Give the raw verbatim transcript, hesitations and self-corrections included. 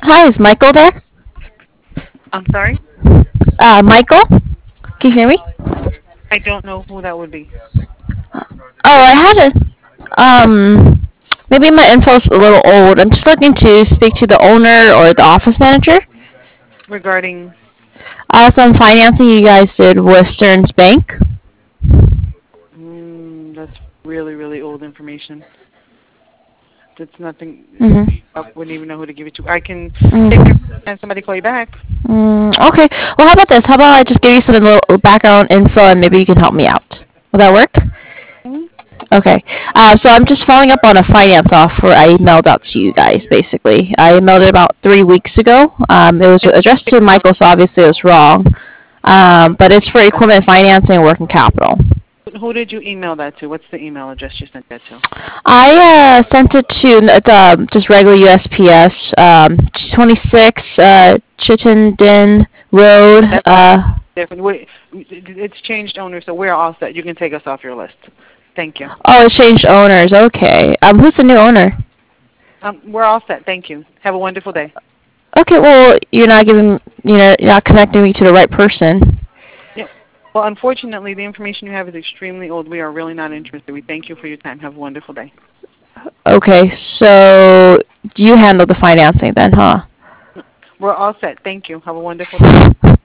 Hi, is Michael there? I'm sorry? Uh, Michael? Can you hear me? I don't know who that would be. Oh, I had a, um, maybe my info's a little old. I'm just looking to speak to the owner or the office manager. Regarding, Uh, some financing you guys did with Stearns Bank. mm, that's really, really old information. That's nothing, Mm-hmm. I wouldn't even know who to give it to. I can take your Mm. and somebody call you back. Mm, okay. Well, how about this? How about I just give you some little background info and maybe you can help me out? Will that work? Hmm. Okay. Uh, so I'm just following up on a finance offer I emailed out to you guys, basically. I emailed it about three weeks ago. Um, it was And addressed to Michael, so obviously it was wrong. Um, but it's for equipment financing and working capital. who did you email that to? What's the email address you sent that to? I uh, sent it to it's, um, just regular U S P S, um, twenty-six uh, Chittenden Road. That's Uh, different. Wait, it's changed owners, so we're all set. You can take us off your list. Thank you. oh, it changed owners. Okay. Um, who's the new owner? Um, we're all set. Thank you. Have a wonderful day. Okay, well, you're not giving, you know, you're not connecting me to the right person. Yeah. Well, unfortunately, the information you have is extremely old. We are really not interested. We thank you for your time. Have a wonderful day. Okay, so you handle the financing then, huh? We're all set. Thank you. Have a wonderful day.